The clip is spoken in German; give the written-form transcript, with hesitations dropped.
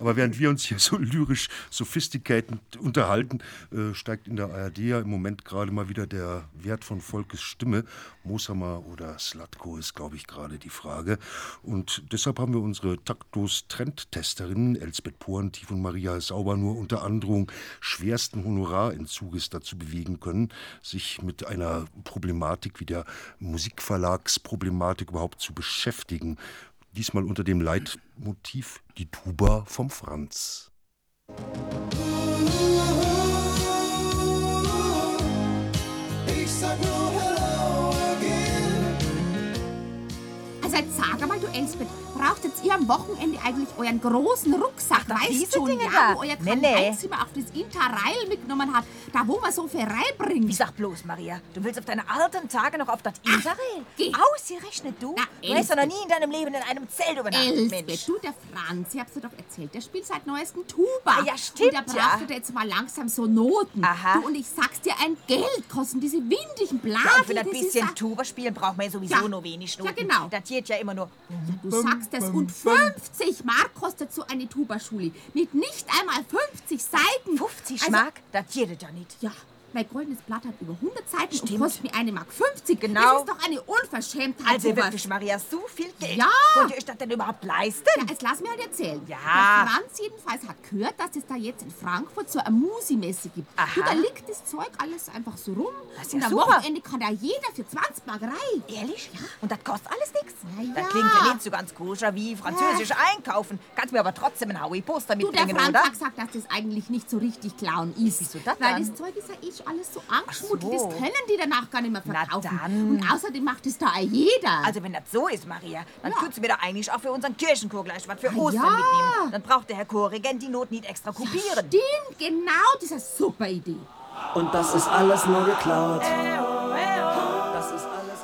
Aber während wir uns hier so lyrisch sophisticated unterhalten, steigt in der ARD ja im Moment gerade mal wieder der Wert von Volkes Stimme. Moshammer oder Slatko ist, glaube ich, gerade die Frage. Und deshalb haben wir unsere taktlos Trendtesterinnen Elsbeth Porentief und Maria Sauber nur unter Androhung schwersten Honorarentzuges dazu bewegen können, sich mit einer Problematik wie der Musikverlagsproblematik überhaupt zu beschäftigen. Diesmal unter dem Leitmotiv Die Tuba vom Franz. Ich sag nur hello again. Also jetzt sag mal, du Elsbeth, braucht jetzt ihr am Wochenende eigentlich euren großen Rucksack? Ach, weißt diese schon, Dinge ja, da. wo euer Nee. Kanzimmer auf das Interrail mitgenommen hat, da wo man so viel reinbringt. Ich sag bloß, Maria, du willst auf deine alten Tage noch auf das Interrail? geh. Ausgerechnet du? Na, Du hast doch noch Elsbeth. nie in deinem Leben in einem Zelt übernachtet, Elsbeth, Mensch. du, der Franz, ich hab's dir doch erzählt, der spielt seit neuestem Tuba. Ah, ja, stimmt, Und der ja. braucht jetzt mal langsam so Noten. Aha. Du, und ich sag's dir, ein Geld kosten diese windigen Blasen. Ja, und für das das ist bisschen ja- Tuba spielen braucht man ja sowieso Ja. nur wenig Ja, Noten. genau. Das geht ja immer nur. Du sagst es, und 50 Mark kostet so eine Tubaschule. Mit nicht einmal 50 Seiten. 50 Also, Mark? Das geht ja nicht. Ja, mein goldenes Blatt hat über 100 Seiten Stimmt. und kostet mir 1,50 Mark. Genau. Das ist doch eine Unverschämtheit. Also sowas. wirklich, Maria, so viel Geld. Ja. Könnt ihr euch das denn überhaupt leisten? Ja, jetzt lass mir halt erzählen. Ja. Der Franz jedenfalls hat gehört, dass es da jetzt in Frankfurt so eine Musi-Messe gibt. Aha. Du, da liegt das Zeug alles einfach so rum. Das ist und ja am super. Wochenende kann da jeder für 20 Mark rein. Ehrlich? Und das kostet alles nichts? Ja, Das ja. klingt ja nicht so ganz koscher wie französisch einkaufen. Kannst mir aber trotzdem ein Howie-Poster Du, der mitbringen, Franz oder? hat gesagt, dass das eigentlich nicht so richtig klauen ist. Wieso das Weil dann? das Zeug ist ja eh schon alles so angeschmuddelt. Ach so. Das können die danach gar nicht mehr Na verkaufen. dann. Und außerdem macht es da auch jeder. Also wenn das so ist, Maria, dann Ja. könntest du mir doch eigentlich auch für unseren Kirchenchor gleich was für Ah, Ostern ja. mitnehmen. Dann braucht der Herr Chorregent die Not nicht extra kopieren. Stimmt, genau, das ist eine super Idee. Und das ist alles nur geklaut.